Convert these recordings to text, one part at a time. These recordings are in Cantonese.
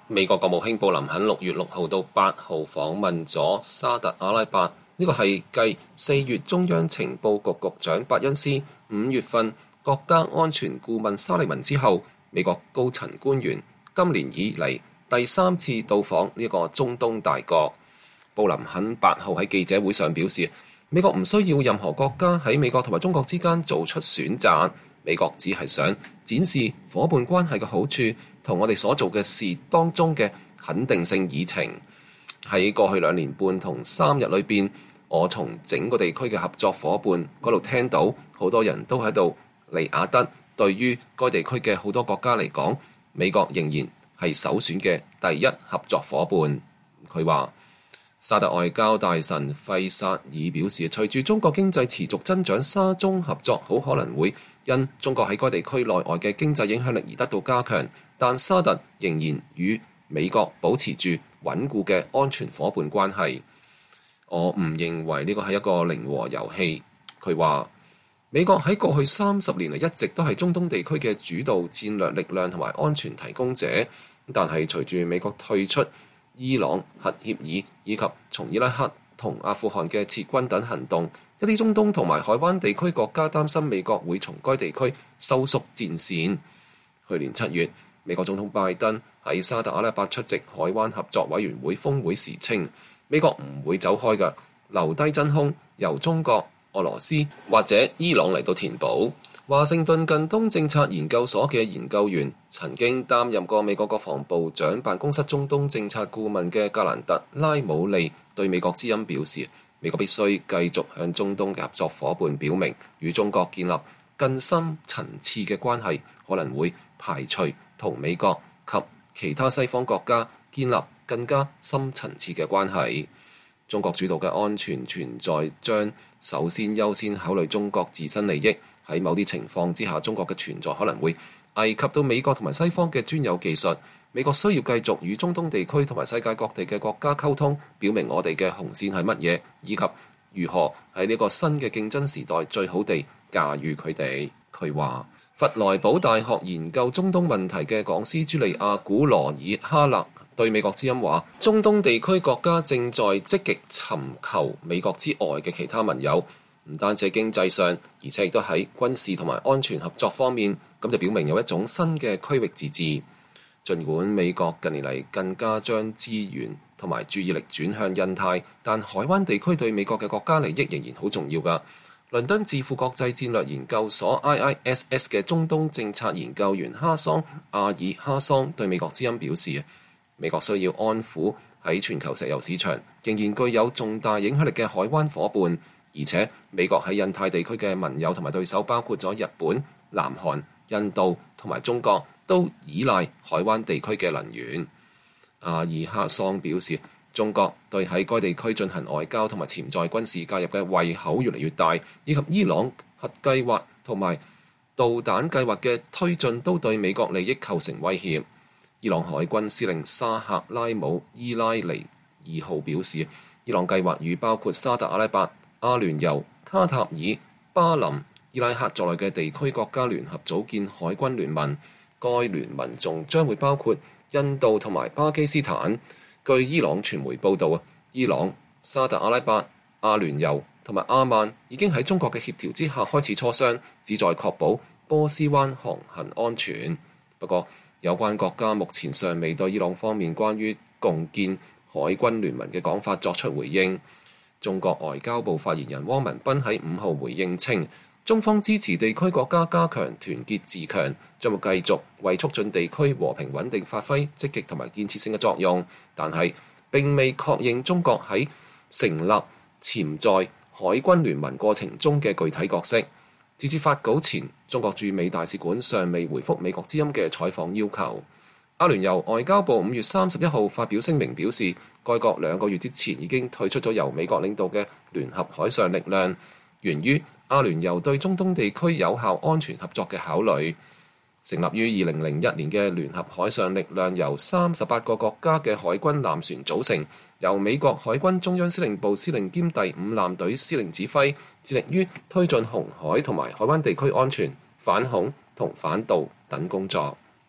美國國務卿布林肯6月6號到8號訪問咗沙特阿拉伯，呢個係繼4月中央情報局局長伯恩斯、5月份國家安全顧問沙利文之後，美國高層官員今年以嚟第3次到訪呢個中東大國。布林肯8號喺記者會上表示，美國唔需要任何國家喺美國同埋中國之間做出選擇，美國只係想展示伙伴關係嘅好處同我哋所做嘅事當中嘅肯定性議程。喺過去2年半同3日裏邊，我從整個地區嘅合作伙伴嗰度聽到好多人都喺度利雅得。對於該地區嘅好多國家嚟講，美國仍然係首選嘅第一合作伙伴。佢話，沙特外交大臣費薩爾表示，隨住中國經濟持續增長，沙中合作好可能會因中國喺該地區內外嘅經濟影響力而得到加強，但沙特仍然與美國保持住穩固嘅安全伙伴關係。我唔認為呢個係一個零和遊戲。佢話，美國喺過去30年嚟一直都係中東地區嘅主導戰略力量同埋安全提供者，但係隨住美國退出伊朗核協議以及從伊拉克同阿富汗嘅撤軍等行動，一啲中東同埋海灣地區國家擔心美國會從該地區收縮戰線。去年7月，美國總統拜登喺沙特阿拉伯出席海灣合作委員會峰會時稱，美國唔會走開嘅，留低真空由中國、俄羅斯或者伊朗嚟到填補。華盛頓近東政策研究所嘅研究員曾經擔任過美國國防部長辦公室中東政策顧問嘅格蘭特拉姆利對美國之音表示，美國必須繼續向中東嘅合作伙伴表明，與中國建立更深層次嘅關係可能會排除同美國及其他西方國家建立更加深層次嘅關係。中國主導嘅安全存在將首先優先考慮中國自身利益。喺某啲情況之下，中國嘅存在可能會危及到美國同埋西方嘅專有技術。美國需要繼續與中東地區同埋世界各地嘅國家溝通，表明我哋嘅紅線係乜嘢，以及如何喺呢個新嘅競爭時代最好地駕馭佢哋。佢話，弗萊堡大學研究中東問題嘅講師朱利亞古羅爾哈勒對美國之音話，中東地區國家正在積極尋求美國之外嘅其他盟友。唔單止經濟上，而且亦都喺軍事同埋安全合作方面，咁就表明有一種新嘅區域自治。儘管美國近年嚟更加將資源同埋注意力轉向印太，但海灣地區對美國嘅國家利益仍然好重要㗎。倫敦智庫國際戰略研究所 IISS 嘅中東政策研究員哈桑阿爾哈桑對美國之音表示，美國需要安撫喺全球石油市場仍然具有重大影響力嘅海灣伙伴。而且美國喺印太地區嘅盟友同埋對手包括咗日本、南韓、印度同埋中國，都依賴海灣地區嘅能源。阿爾哈桑表示，中國對喺該地區進行外交同埋潛在軍事介入嘅胃口越嚟越大，以及伊朗核計劃同埋導彈計劃嘅推進都對美國利益構成威脅。伊朗海軍司令沙赫拉姆伊拉尼2號表示，伊朗計劃與包括沙特阿拉伯、阿聯酋、卡塔爾、巴林、伊拉克在內嘅地區國家聯合組建海軍聯盟，該聯盟仲將會包括印度同埋巴基斯坦。據伊朗傳媒報導，伊朗、沙特阿拉伯、阿聯酋同埋阿曼已經喺中國嘅協調之下開始磋商，旨在確保波斯灣航行安全。不過，有關國家目前尚未對伊朗方面關於共建海軍聯盟嘅講法作出回應。中國外交部發言人汪文斌喺5號回應稱，中方支持地區國家加強團結自強，將會繼續為促進地區和平穩定發揮積極同埋建設性嘅作用，但係並未確認中國喺成立潛在海軍聯盟過程中嘅具體角色。截至發稿前，中國駐美大使館尚未回覆美國之音嘅採訪要求。阿聯酋外交部5月31號發表聲明表示，該國2個月之前已經退出咗由美國領導嘅聯合海上力量，源於阿聯酋對中東地區有效安全合作嘅考慮。成立於2001年嘅聯合海上力量由38個國家嘅海軍艦船組成，由美國海軍中央司令部司令兼第5艦隊司令指揮，致力於推進紅海同埋海灣地區安全、反恐同反導等工作。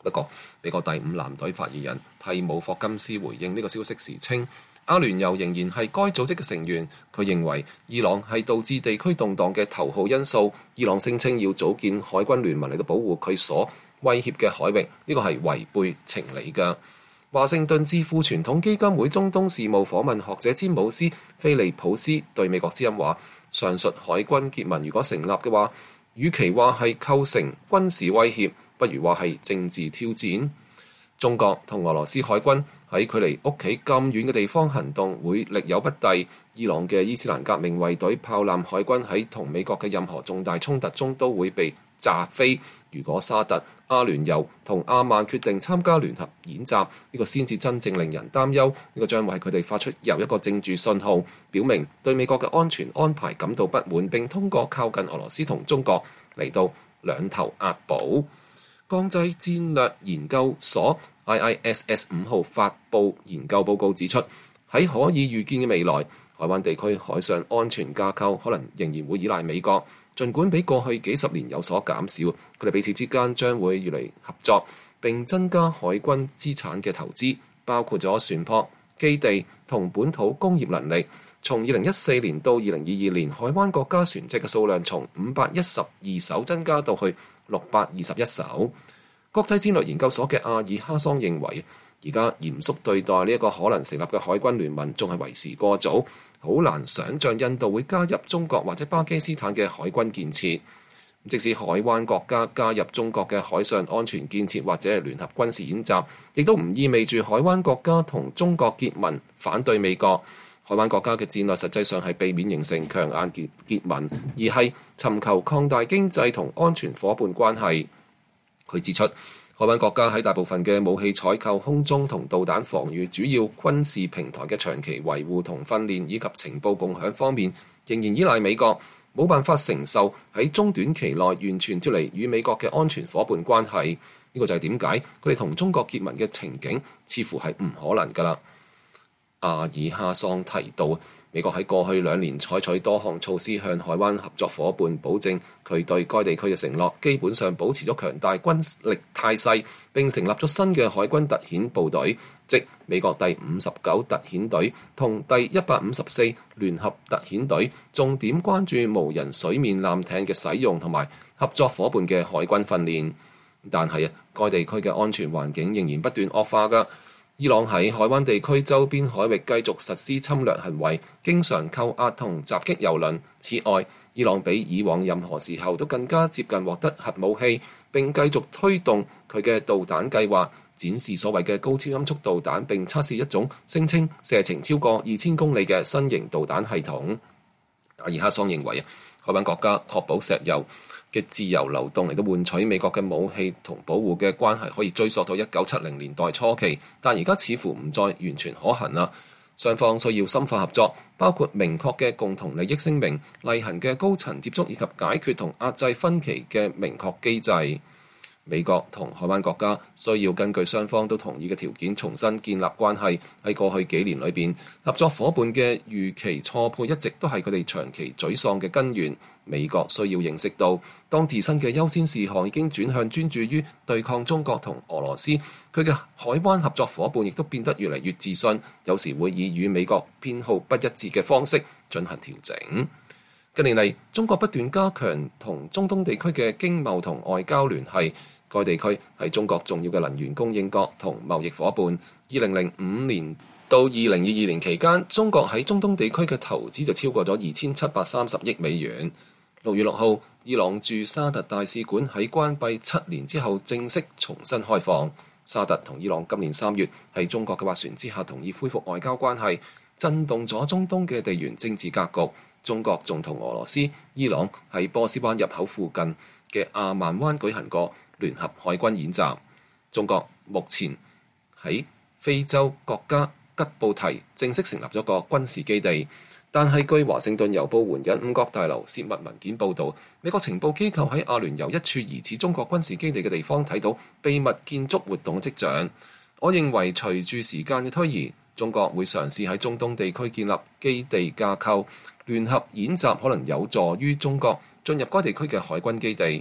不過，美國第五艦隊發言人蒂姆霍金斯回應呢個消息時稱，阿聯酋仍然係該組織嘅成員。佢認為伊朗係導致地區動盪嘅頭號因素。伊朗聲稱要組建海軍聯盟嚟到保護佢所威脅嘅海域，呢個係違背情理嘅。華盛頓智庫傳統基金會中東事務訪問學者詹姆斯·菲利普斯對美國之音話：上述海軍結盟如果成立嘅話，與其話係構成軍事威脅，不如話係政治挑戰。中國同俄羅斯海軍喺距離屋企咁遠嘅地方行動會力有不逮。伊朗嘅伊斯蘭革命衛隊炮艦海軍喺同美國嘅任何重大衝突中都會被炸飛。如果沙特、阿聯酋同阿曼決定參加聯合演習，呢個先至真正令人擔憂。呢個將為佢哋發出又一個政治信號，表明對美國嘅安全安排感到不滿，並通過靠近俄羅斯同中國嚟到兩頭押寶。國際戰略研究所 IISS 5號發布研究報告指出，喺可以預見嘅未來，海灣地區海上安全架構可能仍然會依賴美國。儘管比過去幾十年有所減少，佢哋彼此之間將會越嚟合作，並增加海軍資產嘅投資，包括咗船舶、基地同本土工業能力。從2014年到2022年，海灣國家船隻嘅數量從512艘增加到去621艘。國際戰略研究所嘅阿爾哈桑認為，而家嚴肅對待呢一個可能成立嘅海軍聯盟仲係為時過早，好難想像印度會加入中國或者巴基斯坦嘅海軍建設。即使海灣國家加入中國嘅海上安全建設或者係聯合軍事演習，亦都唔意味住海灣國家同中國結盟反對美國。海灣國家嘅戰略實際上係避免形成強硬結盟，而係尋求擴大經濟同安全夥伴關係。佢指出，海灣國家喺大部分嘅武器採購、空中同導彈防禦主要軍事平台嘅長期維護同訓練以及情報共享方面，仍然依賴美國，冇辦法承受喺中短期內完全脫離與美國嘅安全夥伴關係。呢個就係點解佢哋同中國結盟嘅情景似乎係唔可能㗎啦。阿爾哈桑提到，美國喺過去2年採取多項措施向海灣合作夥伴保證佢對該地區嘅承諾，基本上保持咗強大軍力態勢，並成立咗新嘅海軍特遣部隊，即美國第59特遣隊同第154聯合特遣隊，重點關注無人水面艦艇嘅使用同埋合作夥伴嘅海軍訓練。但係該地區嘅安全環境仍然不斷惡化㗎。伊朗喺海灣地區周邊海域繼續實施侵略行為，經常扣押同襲擊油輪。此外，伊朗比以往任何時候都更加接近獲得核武器，並繼續推動佢嘅導彈計劃，展示所謂嘅高超音速導彈，並測試一種聲稱射程超過2000公里嘅新型導彈系統。阿爾哈桑認為，海灣國家確保石油嘅自由流動嚟到換取美國嘅武器同保護嘅關係，可以追溯到1970年代初期，但而家似乎唔再完全可行啦。雙方需要深化合作，包括明確嘅共同利益聲明、例行嘅高層接觸以及解決同壓制分歧嘅明確機制。美國同海灣國家需要根據雙方都同意嘅條件重新建立關係。喺過去幾年裏邊，合作伙伴嘅預期錯配一直都係佢哋長期沮喪嘅根源。美國需要認識到，當自身嘅優先事項已經轉向專注於對抗中國同俄羅斯，佢嘅海灣合作伙伴亦都變得越嚟越自信，有時會以與美國偏好不一致嘅方式進行調整。近年嚟，中國不斷加強同中東地區嘅經貿同外交聯繫，該地區係中國重要嘅能源供應國同貿易伙伴。2005年到2022年期間，中國喺中東地區嘅投資就超過咗2730億美元。6月6號，伊朗駐沙特大使館喺關閉7年之後正式重新開放。沙特同伊朗今年3月喺中國嘅斡旋之下同意恢復外交關係，震動咗中東嘅地緣政治格局。中國仲同俄羅斯、伊朗喺波斯灣入口附近嘅阿曼灣舉行過聯合海軍演習。中國目前喺非洲國家吉布提正式成立咗個軍事基地，但係據華盛頓郵報援引五角大樓泄密文件報導，美國情報機構喺阿聯酋一處疑似中國軍事基地嘅地方睇到秘密建築活動嘅跡象。我認為隨住時間嘅推移，中國會嘗試喺中東地區建立基地架構，聯合演習可能有助於中國進入該地區嘅海軍基地。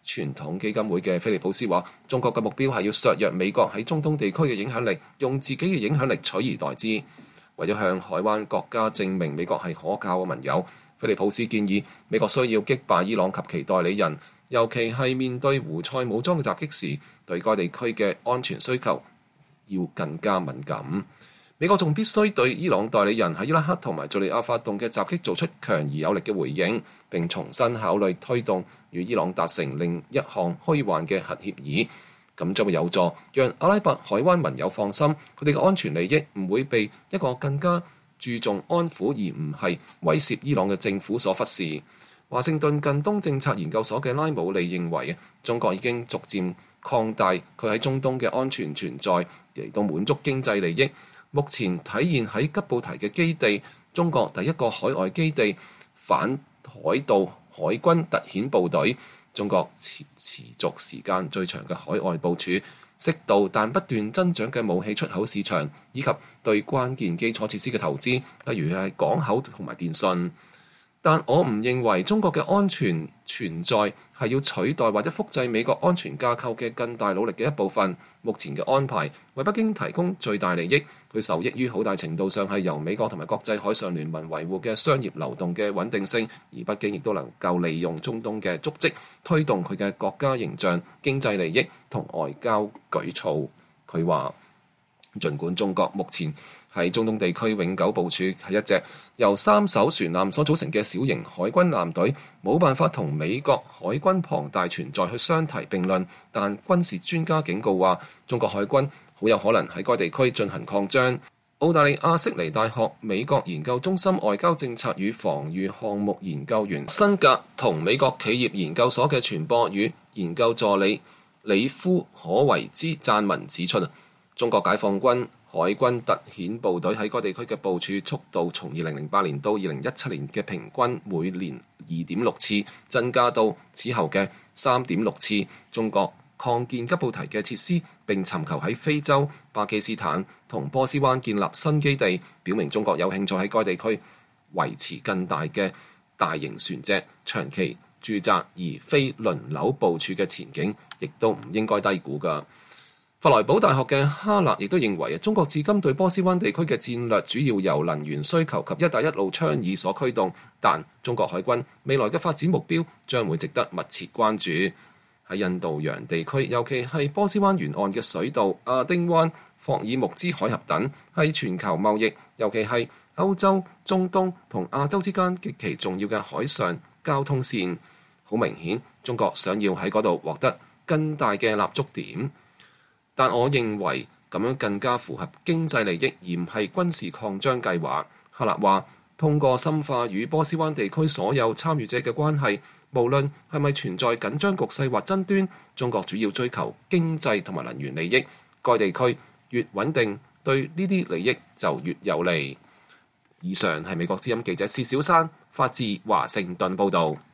傳統基金會嘅菲利普斯話，中國嘅目標係要削弱美國喺中東地區嘅影響力，用自己嘅影響力取而代之。為咗向海灣國家證明美國係可靠嘅盟友，菲利普斯建議美國需要擊敗伊朗及其代理人，尤其係面對胡塞武裝嘅襲擊時，對該地區嘅安全需求要更加敏感。美國仲必須對伊朗代理人喺伊拉克同埋敘利亞發動嘅襲擊做出強而有力嘅回應，並重新考慮推動與伊朗達成另一項虛幻嘅核協議。咁將會有助讓阿拉伯海灣盟友放心，佢哋嘅安全利益唔會被一個更加注重安撫而唔係威脅伊朗嘅政府所忽視。華盛頓近東政策研究所嘅拉姆利認為，中國已經逐漸擴大佢喺中東嘅安全存在，嚟到滿足經濟利益。目前體現喺吉布提嘅基地，中國第一個海外基地反海盜海軍特遣部隊，中國持續時間最長嘅海外部署，適度但不斷增長嘅武器出口市場，以及對關鍵基礎設施嘅投資，例如係港口同埋電信。但我唔認為中國嘅安全存在係要取代或者複製美國安全架構嘅更大努力嘅一部分。目前嘅安排為北京提供最大利益，佢受益於好大程度上係由美國同埋國際海上聯盟維護嘅商業流動嘅穩定性，而北京亦都能夠利用中東嘅足跡推動佢嘅國家形象、經濟利益同外交舉措。佢話，儘管中國目前喺中東地區永久部署係一隻由3艘船艦所組成嘅小型海軍艦隊，冇辦法同美國海軍龐大存在去相提並論。但軍事專家警告話，中國海軍好有可能喺該地區進行擴張。澳大利亞悉尼大學美國研究中心外交政策與防禦項目研究員辛格同美國企業研究所嘅傳播與研究助理里夫可維茲撰文指出，中國解放軍海軍特遣部隊喺該地區嘅部署速度，從2008年到2017年嘅平均每年2.6次，增加到此後嘅3.6次。中國擴建吉布提嘅設施，並尋求喺非洲、巴基斯坦同波斯灣建立新基地，表明中國有興趣喺該地區維持更大嘅大型船隻長期駐紮，而非輪流部署嘅前景，亦都唔應該低估㗎。弗萊堡大學嘅哈勒亦都認為，中國至今對波斯灣地區嘅戰略主要由能源需求及一帶一路倡議所驅動，但中國海軍未來嘅發展目標將會值得密切關注。喺印度洋地區，尤其係波斯灣沿岸嘅水道、亞丁灣、霍爾木茲海峽等，係全球貿易，尤其係歐洲、中東同亞洲之間極其重要嘅海上交通線。好明顯，中國想要喺嗰度獲得更大嘅立足點。但我認為咁樣更加符合經濟利益，而唔係軍事擴張計劃。哈勒話，通過深化與波斯灣地區所有參與者嘅關係，無論係咪存在緊張局勢或爭端，中國主要追求經濟同埋能源利益。該地區越穩定，對呢啲利益就越有利。以上係美國之音記者薛小山發自華盛頓報導。